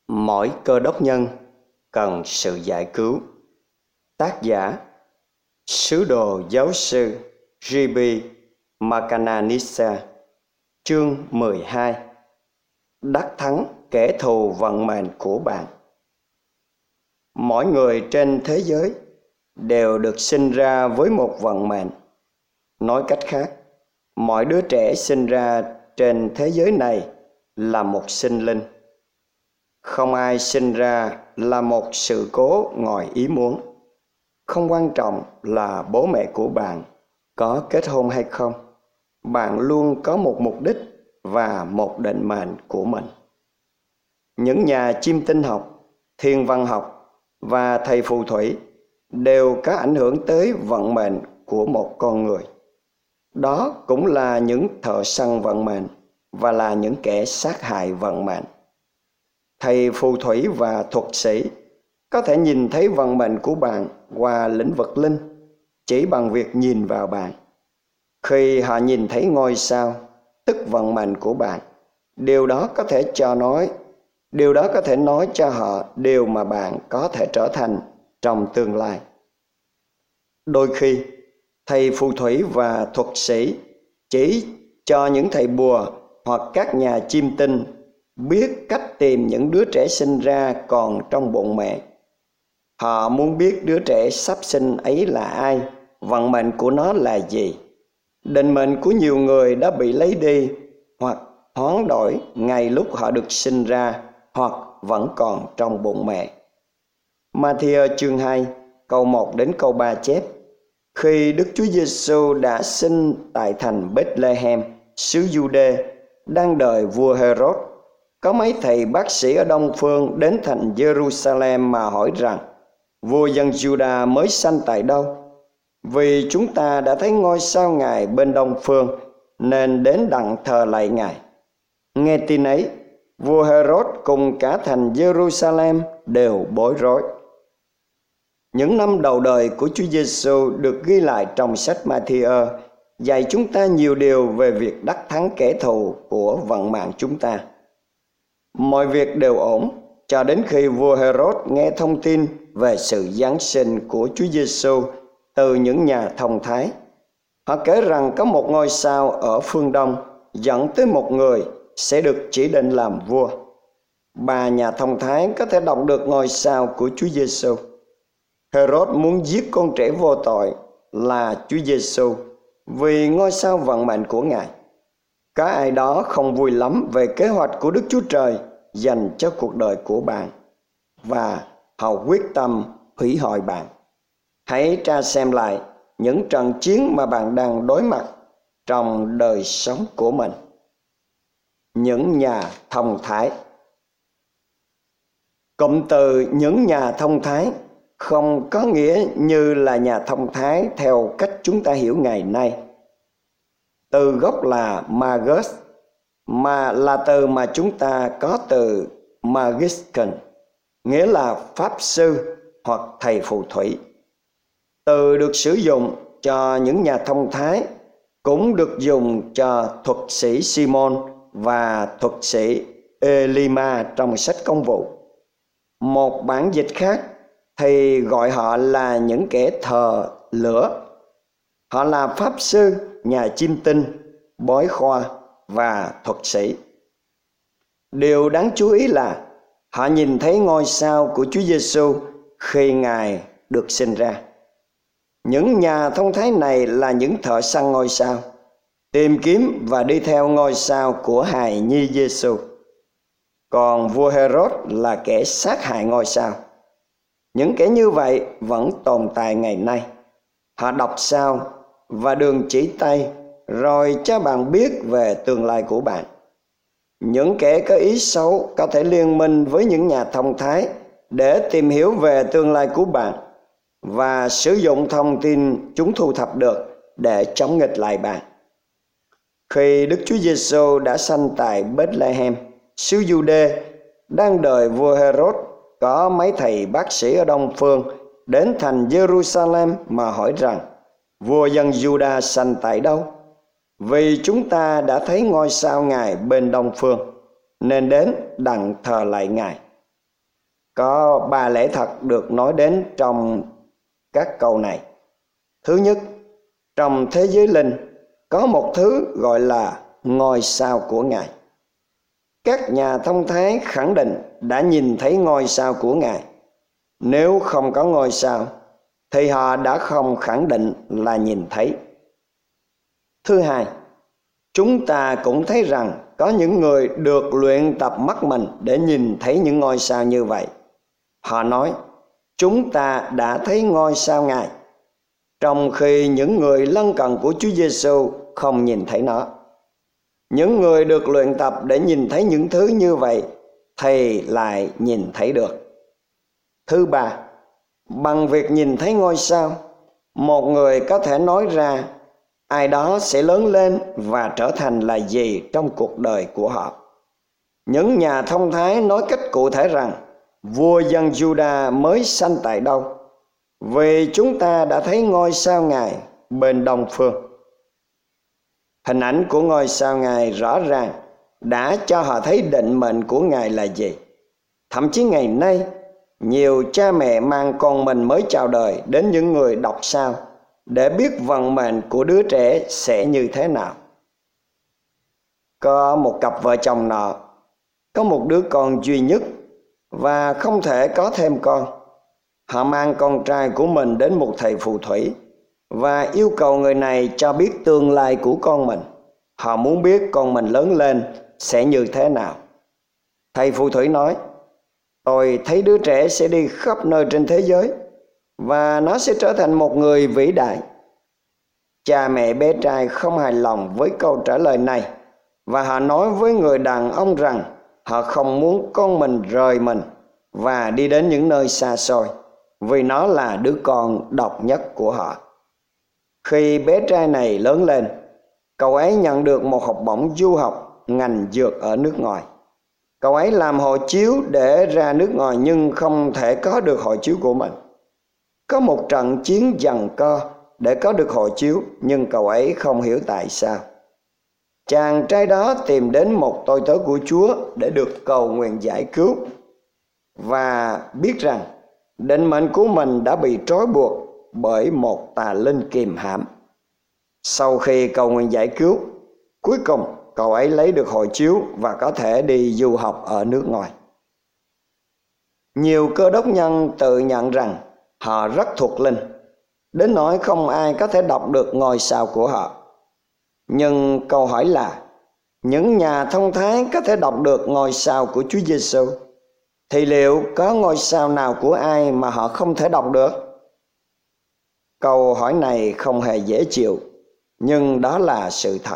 Mỗi cơ đốc nhân cần sự giải cứu. Tác giả: Sứ đồ giáo sư J.B. Macananissa. Chương 12: Đắc thắng kẻ thù vận mệnh của bạn. Mỗi người trên thế giới đều được sinh ra với một vận mệnh. Nói cách khác, mọi đứa trẻ sinh ra trên thế giới này là một sinh linh. Không ai sinh ra là một sự cố ngoài ý muốn. Không quan trọng là bố mẹ của bạn có kết hôn hay không, bạn luôn có một mục đích và một định mệnh của mình. Những nhà chiêm tinh học, thiên văn học và thầy phù thủy đều có ảnh hưởng tới vận mệnh của một con người. Đó cũng là những thợ săn vận mệnh và là những kẻ sát hại vận mệnh. Thầy phù thủy và thuật sĩ có thể nhìn thấy vận mệnh của bạn qua lĩnh vực linh chỉ bằng việc nhìn vào bạn. Khi họ nhìn thấy ngôi sao, tức vận mệnh của bạn, điều đó có thể nói cho họ điều mà bạn có thể trở thành trong tương lai. Đôi khi, thầy phù thủy và thuật sĩ chỉ cho những thầy bùa hoặc các nhà chiêm tinh biết cách tìm những đứa trẻ sinh ra còn trong bụng mẹ. Họ muốn biết đứa trẻ sắp sinh ấy là ai, vận mệnh của nó là gì. Định mệnh của nhiều người đã bị lấy đi hoặc hoán đổi ngay lúc họ được sinh ra hoặc vẫn còn trong bụng mẹ. Ma-thi-ơ chương 2 câu 1 đến câu 3 chép: Khi Đức Chúa Giêsu đã sinh tại thành Bethlehem, xứ Giu-đê, đang đời vua Hê-rốt, có mấy thầy bác sĩ ở Đông Phương đến thành Giê-ru-sa-lem mà hỏi rằng: Vua dân Giu-đa mới sanh tại đâu? Vì chúng ta đã thấy ngôi sao Ngài bên Đông Phương, nên đến đặng thờ lạy Ngài. Nghe tin ấy, vua Hê-rốt cùng cả thành Giê-ru-sa-lem đều bối rối. Những năm đầu đời của Chúa Giêsu được ghi lại trong sách Ma-thi-ơ, dạy chúng ta nhiều điều về việc đắc thắng kẻ thù của vận mạng chúng ta. Mọi việc đều ổn cho đến khi vua Hê-rốt nghe thông tin về sự giáng sinh của Chúa Giêsu từ những nhà thông thái. Họ kể rằng có một ngôi sao ở phương Đông dẫn tới một người sẽ được chỉ định làm vua. Ba nhà thông thái có thể đọc được ngôi sao của Chúa Giêsu. Hê-rốt muốn giết con trẻ vô tội là Chúa Giêsu vì ngôi sao vận mệnh của Ngài. Có ai đó không vui lắm về kế hoạch của Đức Chúa Trời dành cho cuộc đời của bạn, và họ quyết tâm hủy hoại bạn. Hãy tra xem lại những trận chiến mà bạn đang đối mặt trong đời sống của mình. Những nhà thông thái. Cụm từ những nhà thông thái không có nghĩa như là nhà thông thái theo cách chúng ta hiểu ngày nay. Từ gốc là magus, mà là từ mà chúng ta có từ magician, nghĩa là pháp sư hoặc thầy phù thủy. Từ được sử dụng cho những nhà thông thái cũng được dùng cho thuật sĩ Simon và thuật sĩ Elima trong sách Công vụ. Một bản dịch khác thì gọi họ là những kẻ thờ lửa. Họ là pháp sư, nhà chiêm tinh, bói khoa và thuật sĩ. Điều đáng chú ý là họ nhìn thấy ngôi sao của Chúa Giêsu khi Ngài được sinh ra. Những nhà thông thái này là những thợ săn ngôi sao, tìm kiếm và đi theo ngôi sao của hài nhi Giêsu. Còn vua Hê-rốt là kẻ sát hại ngôi sao. Những kẻ như vậy vẫn tồn tại ngày nay. Họ đọc sao và đường chỉ tay rồi cho bạn biết về tương lai của bạn. Những kẻ có ý xấu có thể liên minh với những nhà thông thái để tìm hiểu về tương lai của bạn và sử dụng thông tin chúng thu thập được để chống nghịch lại bạn. Khi Đức Chúa Giêsu đã sanh tại Bethlehem, xứ Giu-đê, đang đời vua Hê-rốt, có mấy thầy bác sĩ ở Đông Phương đến thành Giê-ru-sa-lem mà hỏi rằng: Vua dân Giu-đa sanh tại đâu? Vì chúng ta đã thấy ngôi sao Ngài bên Đông Phương, nên đến đặng thờ lạy Ngài. Có 3 lẽ thật được nói đến trong các câu này. Thứ nhất, trong thế giới linh có một thứ gọi là ngôi sao của Ngài. Các nhà thông thái khẳng định đã nhìn thấy ngôi sao của Ngài. Nếu không có ngôi sao thì họ đã không khẳng định là nhìn thấy. Thứ hai, chúng ta cũng thấy rằng có những người được luyện tập mắt mình để nhìn thấy những ngôi sao như vậy. Họ nói, chúng ta đã thấy ngôi sao Ngài, trong khi những người lân cận của Chúa Giêsu không nhìn thấy nó. Những người được luyện tập để nhìn thấy những thứ như vậy thì lại nhìn thấy được. Thứ ba, bằng việc nhìn thấy ngôi sao, một người có thể nói ra ai đó sẽ lớn lên và trở thành là gì trong cuộc đời của họ. Những nhà thông thái nói cách cụ thể rằng vua dân Juda mới sanh tại đâu, vì chúng ta đã thấy ngôi sao Ngài bên đông phương. Hình ảnh của ngôi sao Ngài rõ ràng đã cho họ thấy định mệnh của Ngài là gì. Thậm chí ngày nay, nhiều cha mẹ mang con mình mới chào đời đến những người đọc sao để biết vận mệnh của đứa trẻ sẽ như thế nào. Có một cặp vợ chồng nọ có một đứa con duy nhất và không thể có thêm con. Họ mang con trai của mình đến một thầy phù thủy và yêu cầu người này cho biết tương lai của con mình. Họ muốn biết con mình lớn lên sẽ như thế nào. Thầy phù thủy nói, tôi thấy đứa trẻ sẽ đi khắp nơi trên thế giới và nó sẽ trở thành một người vĩ đại. Cha mẹ bé trai không hài lòng với câu trả lời này và họ nói với người đàn ông rằng họ không muốn con mình rời mình và đi đến những nơi xa xôi, vì nó là đứa con độc nhất của họ. Khi bé trai này lớn lên, cậu ấy nhận được một học bổng du học ngành dược ở nước ngoài. Cậu ấy làm hộ chiếu để ra nước ngoài nhưng không thể có được hộ chiếu của mình. Có một trận chiến giằng co để có được hộ chiếu, nhưng cậu ấy không hiểu tại sao. Chàng trai đó tìm đến một tôi tớ của Chúa để được cầu nguyện giải cứu và biết rằng định mệnh của mình đã bị trói buộc bởi một tà linh kìm hãm. Sau khi cầu nguyện giải cứu, cuối cùng cậu ấy lấy được hộ chiếu và có thể đi du học ở nước ngoài. Nhiều cơ đốc nhân tự nhận rằng họ rất thuộc linh, đến nỗi không ai có thể đọc được ngôi sao của họ. Nhưng câu hỏi là, những nhà thông thái có thể đọc được ngôi sao của Chúa Giêsu, thì liệu có ngôi sao nào của ai mà họ không thể đọc được? Câu hỏi này không hề dễ chịu, nhưng đó là sự thật.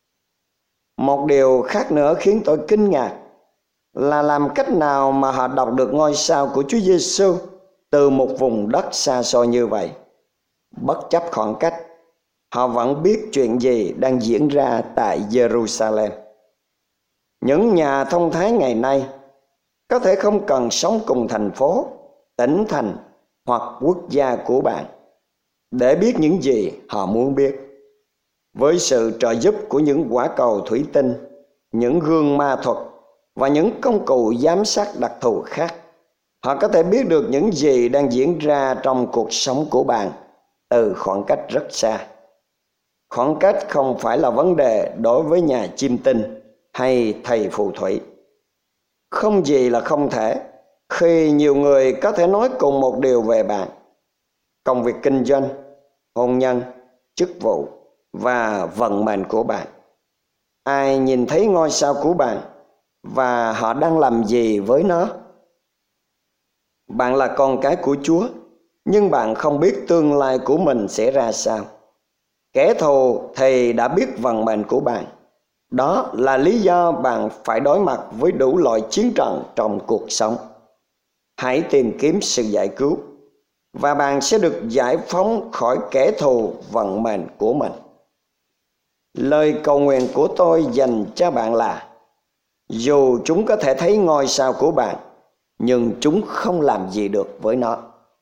Một điều khác nữa khiến tôi kinh ngạc là làm cách nào mà họ đọc được ngôi sao của Chúa Giêsu từ một vùng đất xa xôi như vậy. Bất chấp khoảng cách, họ vẫn biết chuyện gì đang diễn ra tại Jerusalem. Những nhà thông thái ngày nay có thể không cần sống cùng thành phố, tỉnh thành hoặc quốc gia của bạn để biết những gì họ muốn biết. Với sự trợ giúp của những quả cầu thủy tinh, những gương ma thuật và những công cụ giám sát đặc thù khác, họ có thể biết được những gì đang diễn ra trong cuộc sống của bạn từ khoảng cách rất xa. Khoảng cách không phải là vấn đề đối với nhà chiêm tinh hay thầy phù thủy. Không gì là không thể khi nhiều người có thể nói cùng một điều về bạn: công việc kinh doanh, hôn nhân, chức vụ và vận mệnh của bạn. Ai nhìn thấy ngôi sao của bạn và họ đang làm gì với nó? Bạn là con cái của Chúa, nhưng bạn không biết tương lai của mình sẽ ra sao. Kẻ thù thì đã biết vận mệnh của bạn. Đó là lý do bạn phải đối mặt với đủ loại chiến trận trong cuộc sống. Hãy tìm kiếm sự giải cứu và bạn sẽ được giải phóng khỏi kẻ thù vận mệnh của mình. Lời cầu nguyện của tôi dành cho bạn là, dù chúng có thể thấy ngôi sao của bạn, nhưng chúng không làm gì được với nó.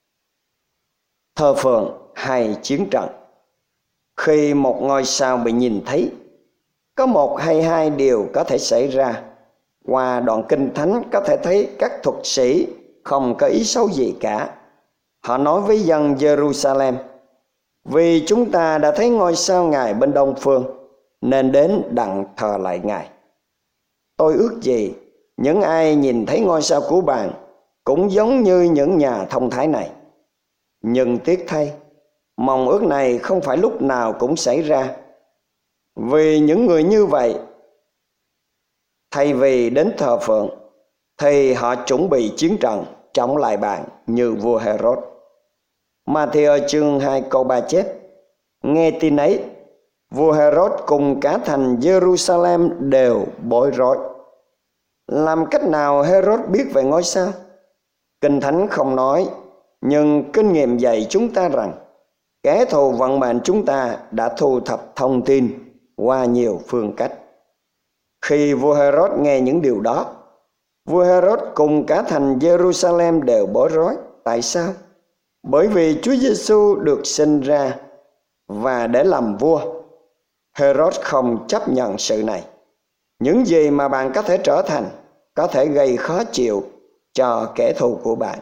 Thờ phượng hay chiến trận. Khi một ngôi sao bị nhìn thấy, có một hay hai điều có thể xảy ra. Qua đoạn kinh thánh có thể thấy các thuật sĩ không có ý xấu gì cả. Họ nói với dân Jerusalem: vì chúng ta đã thấy ngôi sao Ngài bên đông phương, nên đến đặng thờ lại Ngài. Tôi ước gì những ai nhìn thấy ngôi sao của bạn cũng giống như những nhà thông thái này. Nhưng tiếc thay, mong ước này không phải lúc nào cũng xảy ra. Vì những người như vậy, thay vì đến thờ phượng, thì họ chuẩn bị chiến trận chống lại bạn như vua Herod. Ma-thi-ơ chương 2 câu 3 chép: nghe tin ấy, vua Herod cùng cả thành Jerusalem đều bối rối. Làm cách nào Herod biết về ngôi sao? Kinh Thánh không nói, nhưng kinh nghiệm dạy chúng ta rằng kẻ thù vận mệnh chúng ta đã thu thập thông tin qua nhiều phương cách. Khi vua Herod nghe những điều đó, vua Herod cùng cả thành Jerusalem đều bối rối. Tại sao? Bởi vì Chúa Giêsu được sinh ra và để làm vua. Herod không chấp nhận sự này. Những gì mà bạn có thể trở thành có thể gây khó chịu cho kẻ thù của bạn.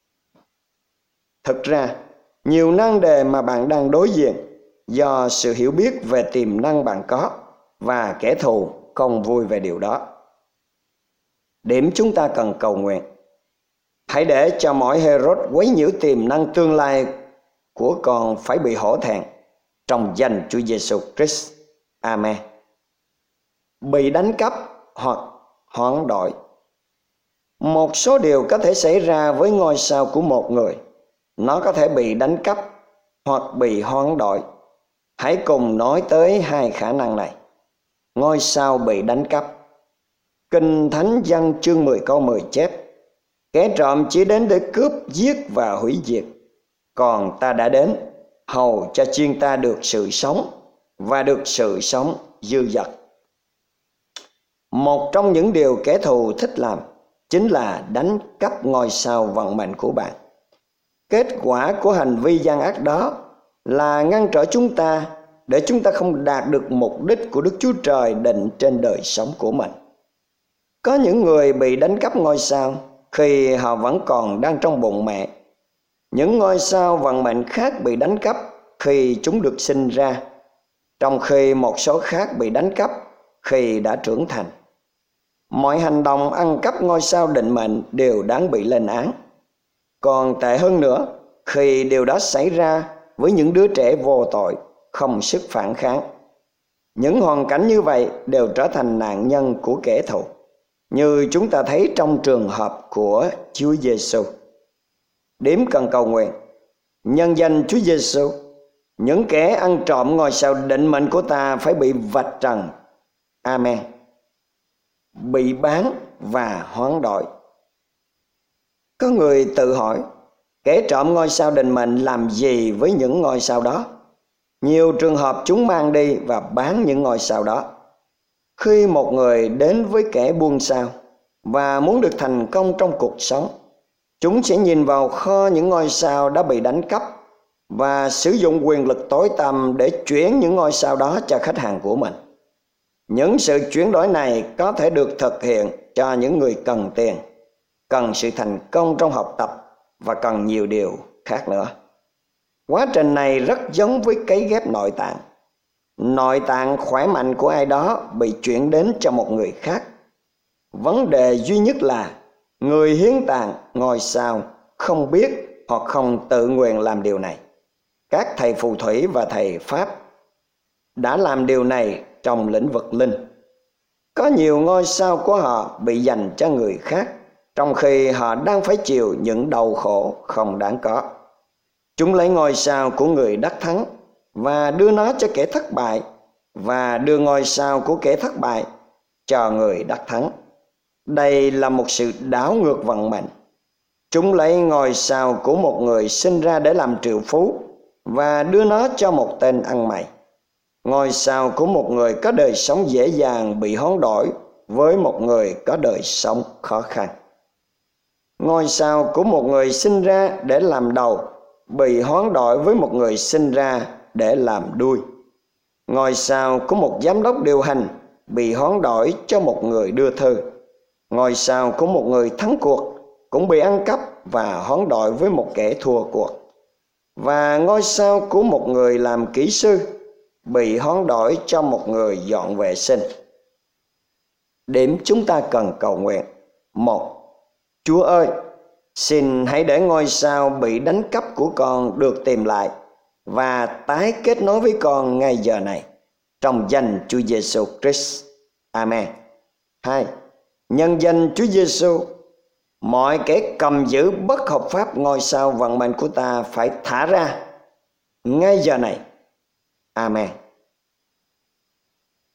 Thực ra, nhiều nan đề mà bạn đang đối diện do sự hiểu biết về tiềm năng bạn có, và kẻ thù không vui về điều đó. Điểm chúng ta cần cầu nguyện: hãy để cho mỗi Herod quấy nhiễu tiềm năng tương lai của con phải bị hổ thẹn trong danh Chúa Giêsu Christ. Amen. Bị đánh cắp hoặc hoán đổi. Một số điều có thể xảy ra với ngôi sao của một người. Nó có thể bị đánh cắp hoặc bị hoán đổi. Hãy cùng nói tới hai khả năng này. Ngôi sao bị đánh cắp. Kinh Thánh Giăng chương 10 câu 10 chép: kẻ trộm chỉ đến để cướp, giết và hủy diệt. Còn ta đã đến hầu cho chiên ta được sự sống, và được sự sống dư dật. Một trong những điều kẻ thù thích làm chính là đánh cắp ngôi sao vận mệnh của bạn. Kết quả của hành vi gian ác đó là ngăn trở chúng ta để chúng ta không đạt được mục đích của Đức Chúa Trời định trên đời sống của mình. Có những người bị đánh cắp ngôi sao khi họ vẫn còn đang trong bụng mẹ. Những ngôi sao vận mệnh khác bị đánh cắp khi chúng được sinh ra, trong khi một số khác bị đánh cắp khi đã trưởng thành. Mọi hành động ăn cắp ngôi sao định mệnh đều đáng bị lên án. Còn tệ hơn nữa, khi điều đó xảy ra với những đứa trẻ vô tội, không sức phản kháng. Những hoàn cảnh như vậy đều trở thành nạn nhân của kẻ thù, như chúng ta thấy trong trường hợp của Chúa Giêsu. Điểm cần cầu nguyện: nhân danh Chúa Giêsu, những kẻ ăn trộm ngôi sao định mệnh của ta phải bị vạch trần. Amen. Bị bán và hoán đổi. Có người tự hỏi, kẻ trộm ngôi sao định mệnh làm gì với những ngôi sao đó? Nhiều trường hợp chúng mang đi và bán những ngôi sao đó. Khi một người đến với kẻ buôn sao và muốn được thành công trong cuộc sống, chúng sẽ nhìn vào kho những ngôi sao đã bị đánh cắp và sử dụng quyền lực tối tăm để chuyển những ngôi sao đó cho khách hàng của mình. Những sự chuyển đổi này có thể được thực hiện cho những người cần tiền, cần sự thành công trong học tập và cần nhiều điều khác nữa. Quá trình này rất giống với cấy ghép nội tạng. Nội tạng khỏe mạnh của ai đó bị chuyển đến cho một người khác. Vấn đề duy nhất là người hiến tạng ngôi sao không biết hoặc không tự nguyện làm điều này. Các thầy phù thủy và thầy Pháp đã làm điều này trong lĩnh vực linh. Có nhiều ngôi sao của họ bị dành cho người khác, trong khi họ đang phải chịu những đau khổ không đáng có. Chúng lấy ngôi sao của người đắc thắng và đưa nó cho kẻ thất bại, và đưa ngôi sao của kẻ thất bại cho người đắc thắng. Đây là một sự đảo ngược vận mệnh. Chúng lấy ngôi sao của một người sinh ra để làm triệu phú và đưa nó cho một tên ăn mày. Ngôi sao của một người có đời sống dễ dàng bị hoán đổi với một người có đời sống khó khăn. Ngôi sao của một người sinh ra để làm đầu bị hoán đổi với một người sinh ra để làm đuôi. Ngôi sao của một giám đốc điều hành bị hoán đổi cho một người đưa thư. Ngôi sao của một người thắng cuộc cũng bị ăn cắp và hoán đổi với một kẻ thua cuộc. Và ngôi sao của một người làm kỹ sư bị hoán đổi cho một người dọn vệ sinh. Điểm chúng ta cần cầu nguyện: 1. Chúa ơi, xin hãy để ngôi sao bị đánh cắp của con được tìm lại và tái kết nối với con ngay giờ này. Trong danh Chúa Giêsu Christ. Amen. 2. Nhân danh Chúa Giêsu, mọi kẻ cầm giữ bất hợp pháp ngôi sao vận mệnh của ta phải thả ra ngay giờ này. Amen.